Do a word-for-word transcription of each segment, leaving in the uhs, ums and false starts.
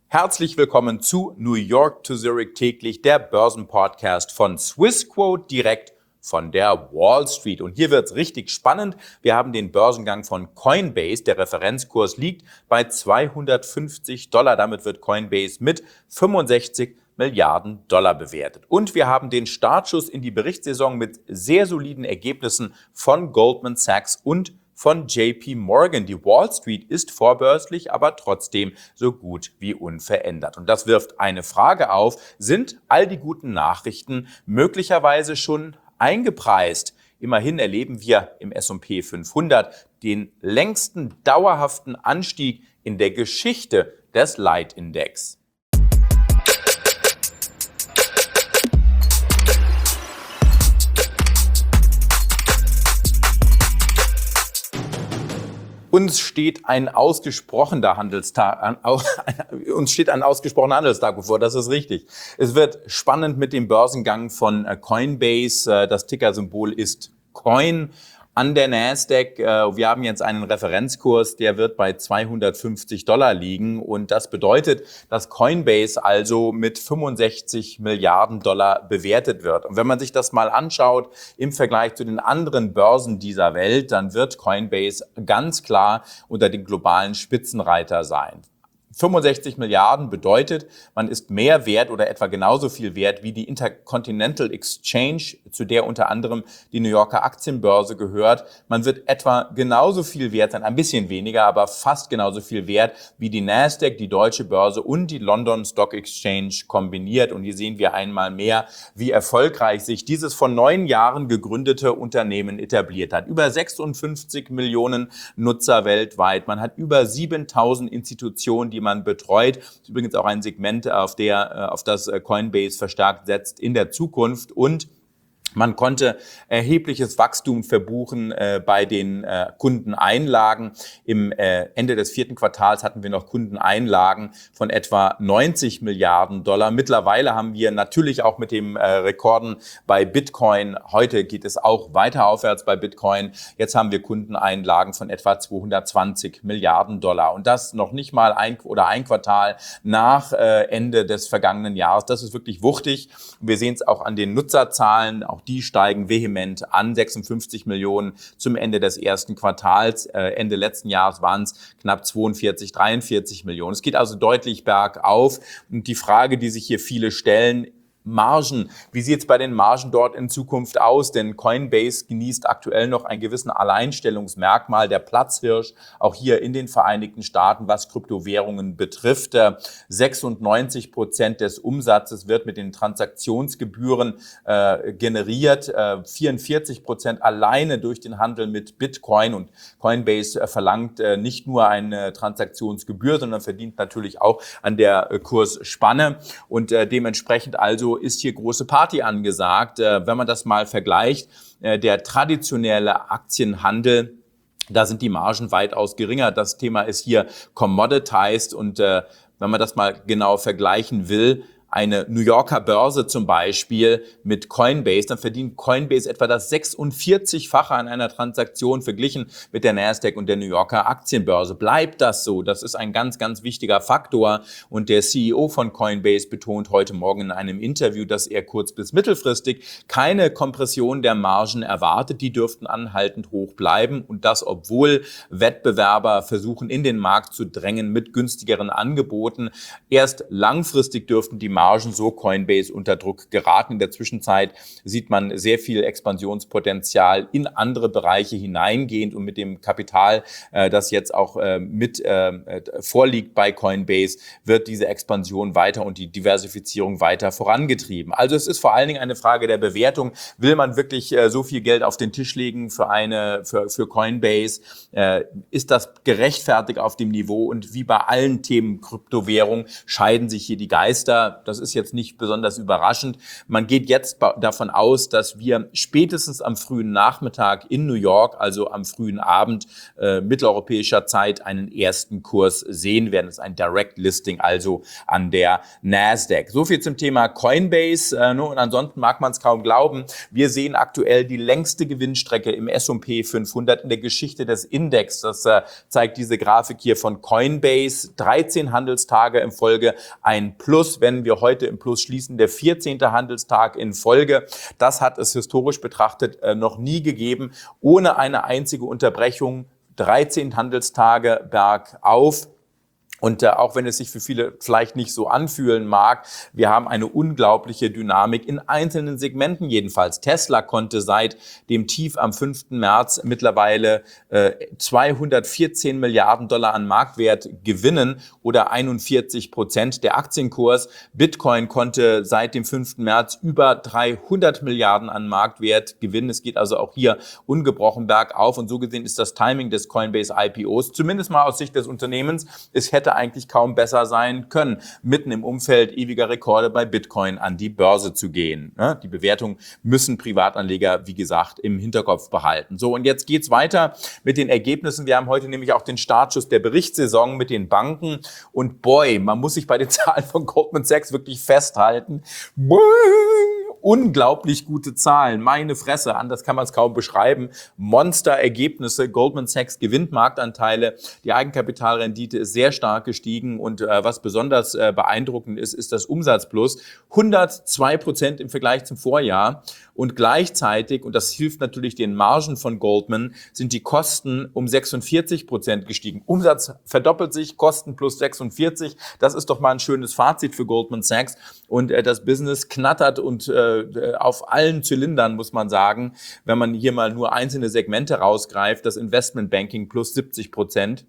Herzlich willkommen zu New York to Zurich täglich, der Börsenpodcast von Swissquote direkt von der Wall Street. Und hier wird's richtig spannend. Wir haben den Börsengang von Coinbase. Der Referenzkurs liegt bei zweihundertfünfzig Dollar. Damit wird Coinbase mit fünfundsechzig Milliarden Dollar bewertet. Und wir haben den Startschuss in die Berichtssaison mit sehr soliden Ergebnissen von Goldman Sachs und von J P Morgan. Die Wall Street ist vorbörslich, aber trotzdem so gut wie unverändert. Und das wirft eine Frage auf: Sind all die guten Nachrichten möglicherweise schon eingepreist? Immerhin erleben wir im S und P fünfhundert den längsten dauerhaften Anstieg in der Geschichte des Leitindex. Uns steht ein ausgesprochener Handelstag, uns steht ein ausgesprochener Handelstag bevor, das ist richtig. Es wird spannend mit dem Börsengang von Coinbase. Das Tickersymbol ist Coin. An der Nasdaq, wir haben jetzt einen Referenzkurs, der wird bei zweihundertfünfzig Dollar liegen, und das bedeutet, dass Coinbase also mit fünfundsechzig Milliarden Dollar bewertet wird. Und wenn man sich das mal anschaut im Vergleich zu den anderen Börsen dieser Welt, dann wird Coinbase ganz klar unter den globalen Spitzenreiter sein. fünfundsechzig Milliarden bedeutet, man ist mehr wert oder etwa genauso viel wert wie die Intercontinental Exchange, zu der unter anderem die New Yorker Aktienbörse gehört. Man wird etwa genauso viel wert sein, ein bisschen weniger, aber fast genauso viel wert wie die Nasdaq, die Deutsche Börse und die London Stock Exchange kombiniert. Und hier sehen wir einmal mehr, wie erfolgreich sich dieses vor neun Jahren gegründete Unternehmen etabliert hat. Über sechsundfünfzig Millionen Nutzer weltweit. Man hat über siebentausend Institutionen, die man betreut. Das ist übrigens auch ein Segment, auf der, auf das Coinbase verstärkt setzt in der Zukunft, und man konnte erhebliches Wachstum verbuchen äh, bei den äh, Kundeneinlagen. Im äh, Ende des vierten Quartals hatten wir noch Kundeneinlagen von etwa neunzig Milliarden Dollar. Mittlerweile haben wir natürlich auch mit dem äh, Rekorden bei Bitcoin, heute geht es auch weiter aufwärts bei Bitcoin, jetzt haben wir Kundeneinlagen von etwa zweihundertzwanzig Milliarden Dollar. Und das noch nicht mal ein oder ein Quartal nach äh, Ende des vergangenen Jahres. Das ist wirklich wuchtig. Wir sehen es auch an den Nutzerzahlen. Auch die steigen vehement an, sechsundfünfzig Millionen zum Ende des ersten Quartals. Äh, Ende letzten Jahres waren es knapp zweiundvierzig, dreiundvierzig Millionen. Es geht also deutlich bergauf. Und die Frage, die sich hier viele stellen: Margen. Wie sieht es bei den Margen dort in Zukunft aus? Denn Coinbase genießt aktuell noch einen gewissen Alleinstellungsmerkmal, der Platzhirsch, auch hier in den Vereinigten Staaten, was Kryptowährungen betrifft. sechsundneunzig Prozent des Umsatzes wird mit den Transaktionsgebühren äh, generiert, äh, vierundvierzig Prozent alleine durch den Handel mit Bitcoin. Und Coinbase äh, verlangt äh, nicht nur eine Transaktionsgebühr, sondern verdient natürlich auch an der äh, Kursspanne. Und äh, dementsprechend also ist hier große Party angesagt. Wenn man das mal vergleicht, der traditionelle Aktienhandel, da sind die Margen weitaus geringer. Das Thema ist hier commoditized, und wenn man das mal genau vergleichen will, eine New Yorker Börse zum Beispiel mit Coinbase, dann verdient Coinbase etwa das sechsundvierzigfache an einer Transaktion verglichen mit der Nasdaq und der New Yorker Aktienbörse. Bleibt das so? Das ist ein ganz, ganz wichtiger Faktor. Und der C E O von Coinbase betont heute Morgen in einem Interview, dass er kurz- bis mittelfristig keine Kompression der Margen erwartet. Die dürften anhaltend hoch bleiben. Und das, obwohl Wettbewerber versuchen, in den Markt zu drängen mit günstigeren Angeboten. Erst langfristig dürften die Margen, so Coinbase, unter Druck geraten. In der Zwischenzeit sieht man sehr viel Expansionspotenzial in andere Bereiche hineingehend, und mit dem Kapital, äh, das jetzt auch äh, mit äh, vorliegt bei Coinbase, wird diese Expansion weiter und die Diversifizierung weiter vorangetrieben. Also es ist vor allen Dingen eine Frage der Bewertung. Will man wirklich äh, so viel Geld auf den Tisch legen für eine für, für Coinbase? Äh, ist das gerechtfertigt auf dem Niveau? Und wie bei allen Themen Kryptowährung scheiden sich hier die Geister. Das ist jetzt nicht besonders überraschend. Man geht jetzt davon aus, dass wir spätestens am frühen Nachmittag in New York, also am frühen Abend äh, mitteleuropäischer Zeit, einen ersten Kurs sehen werden. Das ist ein Direct Listing, also an der Nasdaq. So viel zum Thema Coinbase. Äh, und ansonsten mag man es kaum glauben. Wir sehen aktuell die längste Gewinnstrecke im S und P fünfhundert in der Geschichte des Index. Das äh, zeigt diese Grafik hier von Coinbase. dreizehn Handelstage in Folge ein Plus. Wenn wir heute im Plus schließen, der vierzehnte Handelstag in Folge. Das hat es historisch betrachtet äh, noch nie gegeben, ohne eine einzige Unterbrechung. dreizehn Handelstage bergauf. Und äh, auch wenn es sich für viele vielleicht nicht so anfühlen mag, wir haben eine unglaubliche Dynamik in einzelnen Segmenten jedenfalls. Tesla konnte seit dem Tief am fünften März mittlerweile äh, zweihundertvierzehn Milliarden Dollar an Marktwert gewinnen oder einundvierzig Prozent der Aktienkurs. Bitcoin konnte seit dem fünften März über dreihundert Milliarden an Marktwert gewinnen. Es geht also auch hier ungebrochen bergauf. Und so gesehen ist das Timing des Coinbase I P Os, zumindest mal aus Sicht des Unternehmens, es hätte eigentlich kaum besser sein können, mitten im Umfeld ewiger Rekorde bei Bitcoin an die Börse zu gehen. Die Bewertung müssen Privatanleger, wie gesagt, im Hinterkopf behalten. So, und jetzt geht's weiter mit den Ergebnissen. Wir haben heute nämlich auch den Startschuss der Berichtssaison mit den Banken. Und boy, man muss sich bei den Zahlen von Goldman Sachs wirklich festhalten. Boing! Unglaublich gute Zahlen, meine Fresse, anders kann man es kaum beschreiben. Monsterergebnisse, Goldman Sachs gewinnt Marktanteile, die Eigenkapitalrendite ist sehr stark gestiegen und äh, was besonders äh, beeindruckend ist, ist das Umsatzplus. hundertzwei Prozent im Vergleich zum Vorjahr und gleichzeitig, und das hilft natürlich den Margen von Goldman, sind die Kosten um sechsundvierzig Prozent gestiegen. Umsatz verdoppelt sich, Kosten plus sechsundvierzig, das ist doch mal ein schönes Fazit für Goldman Sachs und äh, das Business knattert und äh, auf allen Zylindern, muss man sagen, wenn man hier mal nur einzelne Segmente rausgreift, das Investmentbanking plus siebzig Prozent.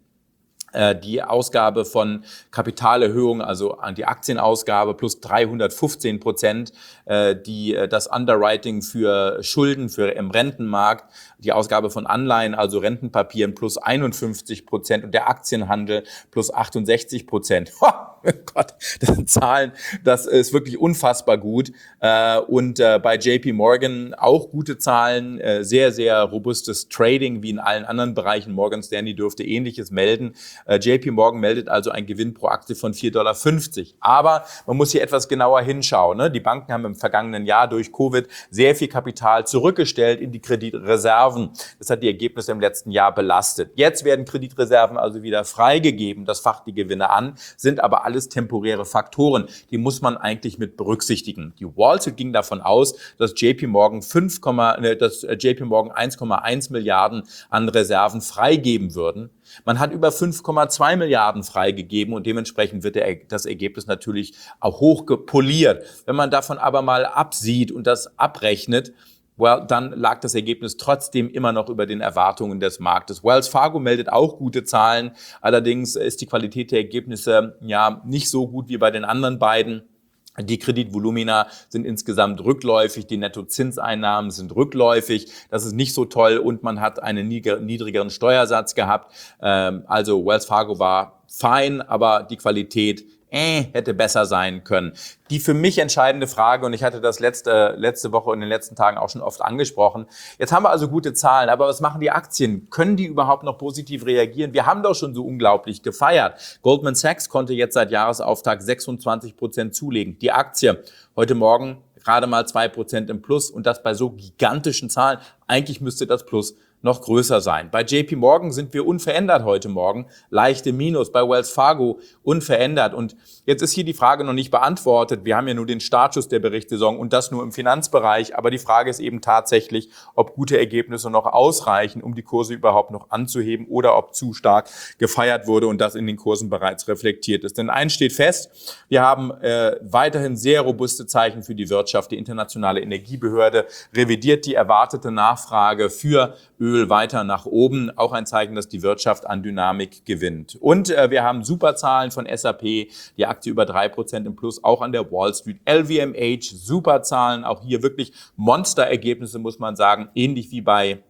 Die Ausgabe von Kapitalerhöhung, also an die Aktienausgabe plus dreihundertfünfzehn Prozent, die, das Underwriting für Schulden für im Rentenmarkt, die Ausgabe von Anleihen, also Rentenpapieren plus einundfünfzig Prozent und der Aktienhandel plus achtundsechzig Prozent. Oh Gott, das sind Zahlen, das ist wirklich unfassbar gut. Und bei J P Morgan auch gute Zahlen, sehr, sehr robustes Trading wie in allen anderen Bereichen. Morgan Stanley dürfte Ähnliches melden. J P Morgan meldet also einen Gewinn pro Aktie von vier Komma fünfzig Dollar. Aber man muss hier etwas genauer hinschauen. Ne? Die Banken haben im vergangenen Jahr durch Covid sehr viel Kapital zurückgestellt in die Kreditreserven. Das hat die Ergebnisse im letzten Jahr belastet. Jetzt werden Kreditreserven also wieder freigegeben. Das facht die Gewinne an, sind aber alles temporäre Faktoren. Die muss man eigentlich mit berücksichtigen. Die Wall Street ging davon aus, dass J P Morgan fünf, dass J P Morgan eins Komma eins Milliarden an Reserven freigeben würden. Man hat über fünf Komma zwei Milliarden freigegeben und dementsprechend wird der, das Ergebnis natürlich auch hoch poliert. Wenn man davon aber mal absieht und das abrechnet, well, dann lag das Ergebnis trotzdem immer noch über den Erwartungen des Marktes. Wells Fargo meldet auch gute Zahlen, allerdings ist die Qualität der Ergebnisse ja nicht so gut wie bei den anderen beiden. Die Kreditvolumina sind insgesamt rückläufig, die Nettozinseinnahmen sind rückläufig, das ist nicht so toll und man hat einen niedrigeren Steuersatz gehabt. Also Wells Fargo war fein, aber die Qualität äh, hätte besser sein können. Die für mich entscheidende Frage, und ich hatte das letzte, letzte Woche und in den letzten Tagen auch schon oft angesprochen, jetzt haben wir also gute Zahlen, aber was machen die Aktien? Können die überhaupt noch positiv reagieren? Wir haben doch schon so unglaublich gefeiert. Goldman Sachs konnte jetzt seit Jahresauftakt sechsundzwanzig Prozent zulegen. Die Aktie heute Morgen gerade mal zwei Prozent im Plus und das bei so gigantischen Zahlen. Eigentlich müsste das Plus noch größer sein. Bei J P Morgan sind wir unverändert heute Morgen, leichte Minus, bei Wells Fargo unverändert. Und jetzt ist hier die Frage noch nicht beantwortet. Wir haben ja nur den Startschuss der Berichtssaison und das nur im Finanzbereich. Aber die Frage ist eben tatsächlich, ob gute Ergebnisse noch ausreichen, um die Kurse überhaupt noch anzuheben oder ob zu stark gefeiert wurde und das in den Kursen bereits reflektiert ist. Denn eins steht fest, wir haben äh, weiterhin sehr robuste Zeichen für die Wirtschaft. Die Internationale Energiebehörde revidiert die erwartete Nachfrage für Öl weiter nach oben. Auch ein Zeichen, dass die Wirtschaft an Dynamik gewinnt. Und äh, wir haben super Zahlen von S A P, die Aktie über drei Prozent im Plus, auch an der Wall Street. L V M H, super Zahlen, auch hier wirklich Monsterergebnisse, muss man sagen, ähnlich wie bei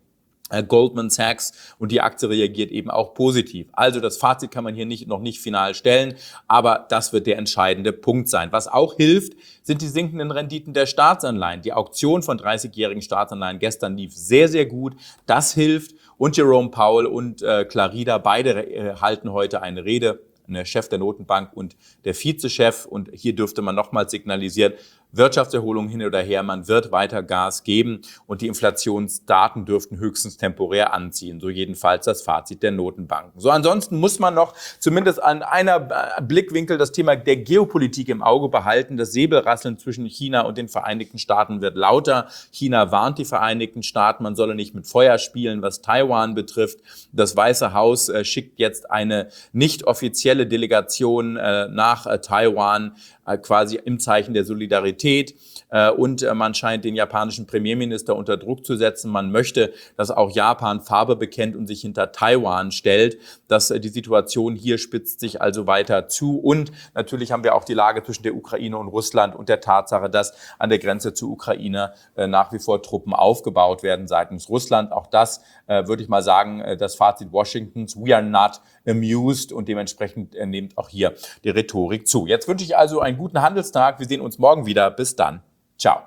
Goldman Sachs, und die Aktie reagiert eben auch positiv. Also das Fazit kann man hier nicht, noch nicht final stellen, aber das wird der entscheidende Punkt sein. Was auch hilft, sind die sinkenden Renditen der Staatsanleihen. Die Auktion von dreißigjährigen Staatsanleihen gestern lief sehr, sehr gut. Das hilft. Und Jerome Powell und äh, Clarida, beide äh, halten heute eine Rede, der Chef der Notenbank und der Vizechef. Und hier dürfte man nochmals signalisieren, Wirtschaftserholung hin oder her, man wird weiter Gas geben und die Inflationsdaten dürften höchstens temporär anziehen. So jedenfalls das Fazit der Notenbanken. So, ansonsten muss man noch zumindest an einer Blickwinkel das Thema der Geopolitik im Auge behalten. Das Säbelrasseln zwischen China und den Vereinigten Staaten wird lauter. China warnt die Vereinigten Staaten, man solle nicht mit Feuer spielen, was Taiwan betrifft. Das Weiße Haus äh, schickt jetzt eine nicht offizielle Delegation äh, nach äh, Taiwan, äh, quasi im Zeichen der Solidarität. Und man scheint den japanischen Premierminister unter Druck zu setzen. Man möchte, dass auch Japan Farbe bekennt und sich hinter Taiwan stellt. Dass die Situation hier spitzt sich also weiter zu. Und natürlich haben wir auch die Lage zwischen der Ukraine und Russland und der Tatsache, dass an der Grenze zur Ukraine nach wie vor Truppen aufgebaut werden seitens Russland. Auch das würde ich mal sagen, das Fazit Washingtons, we are not amused, und dementsprechend nimmt auch hier die Rhetorik zu. Jetzt wünsche ich also einen guten Handelstag. Wir sehen uns morgen wieder. Bis dann. Ciao.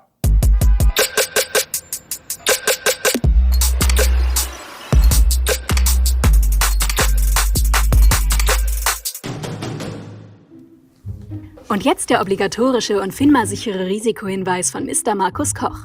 Und jetzt der obligatorische und FINMA-sichere Risikohinweis von Mister Markus Koch.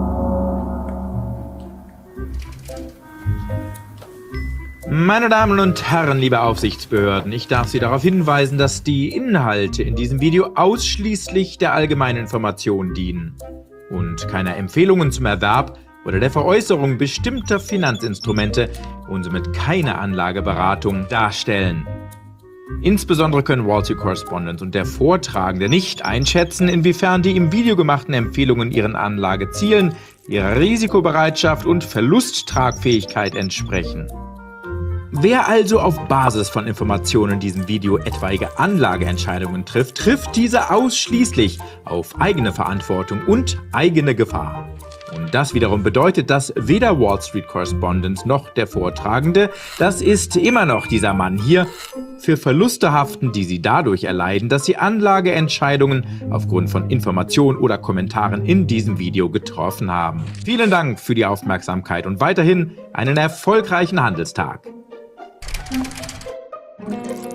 Meine Damen und Herren, liebe Aufsichtsbehörden, ich darf Sie darauf hinweisen, dass die Inhalte in diesem Video ausschließlich der allgemeinen Information dienen und keine Empfehlungen zum Erwerb oder der Veräußerung bestimmter Finanzinstrumente und somit keine Anlageberatung darstellen. Insbesondere können Wall Street Correspondent und der Vortragende nicht einschätzen, inwiefern die im Video gemachten Empfehlungen ihren Anlagezielen, ihrer Risikobereitschaft und Verlusttragfähigkeit entsprechen. Wer also auf Basis von Informationen in diesem Video etwaige Anlageentscheidungen trifft, trifft diese ausschließlich auf eigene Verantwortung und eigene Gefahr. Und das wiederum bedeutet, dass weder Wall Street Correspondent noch der Vortragende, das ist immer noch dieser Mann hier, für Verluste haften, die sie dadurch erleiden, dass sie Anlageentscheidungen aufgrund von Informationen oder Kommentaren in diesem Video getroffen haben. Vielen Dank für die Aufmerksamkeit und weiterhin einen erfolgreichen Handelstag. Thank you.